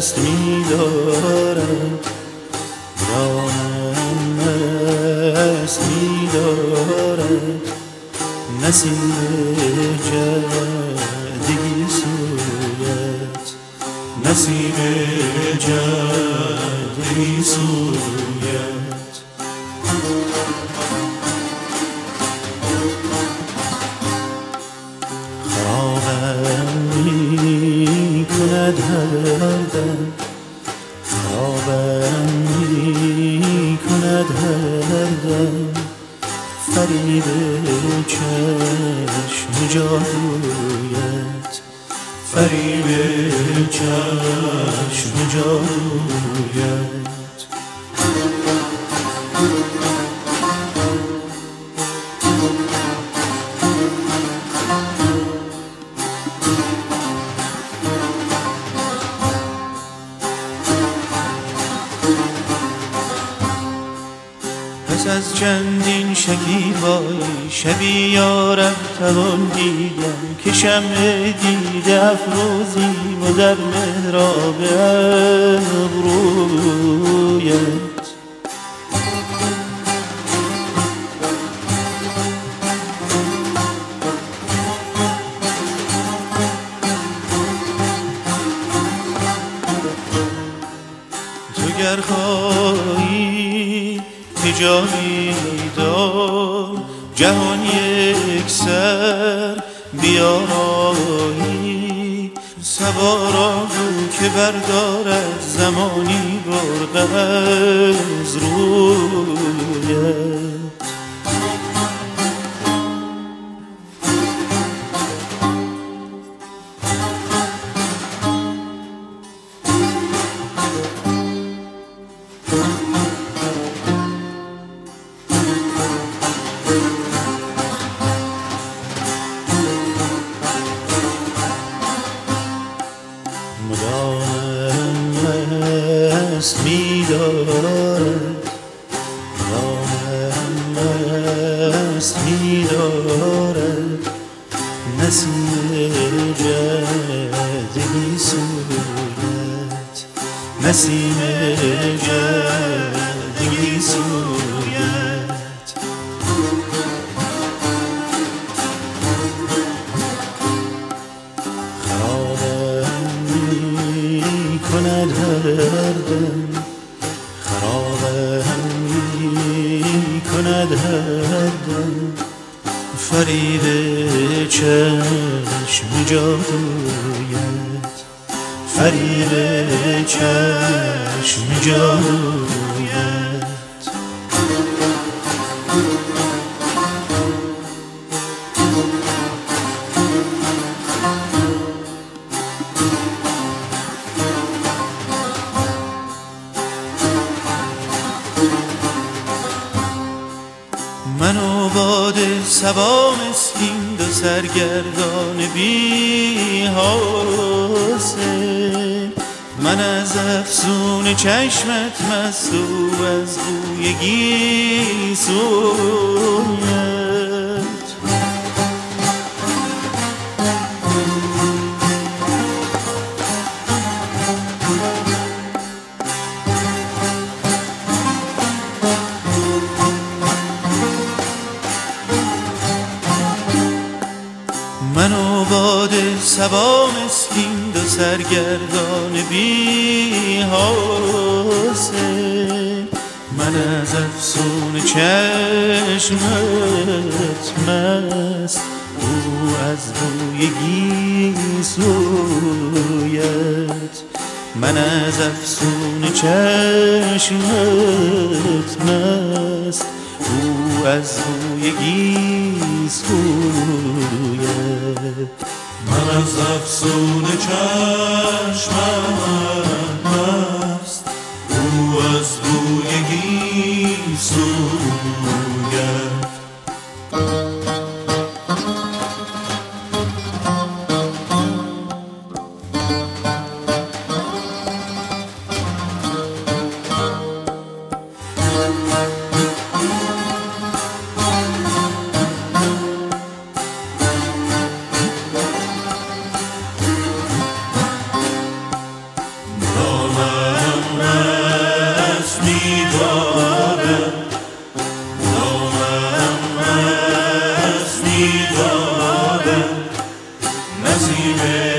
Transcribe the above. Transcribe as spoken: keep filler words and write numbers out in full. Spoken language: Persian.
دست می دارد، دامم مست می دارد، نسیم جدی سویت، نسیم جدی سویت. خرابم می کند هر دم، خرابم می کند هر دم، فریب چشم جادویت، فریب چشم جادویت. پس از چندین شکیبایی شبی یارب توان دیدم که شمع دیده افروزیم و در محراب ابرویت. تو گر خواهی که جایی دار جهان یک سر بیارایی، صبا را گو که بردارد زمانی برق از رویت. مدام مست می دارد، مدام مست می دارد، نسیم جدی سویت، نسیم جدی سویت. کند هر دم، خرابم می کند هر دم، فریب چشم جادویت، فریب چشم جادویت. من و باد صبا مسکین دو سرگردان بی حاصل، من از افسون چشمت مست و از بوی گیسویت. من و باد صبا مسکین دو سرگردان بی حاصل، من از افسون چشمت مست او از بوی گیسویت، من از افسون چشمت مست او از بوی گیسویت. من از افسون چشمت مست او از بوی گیسویت. سینه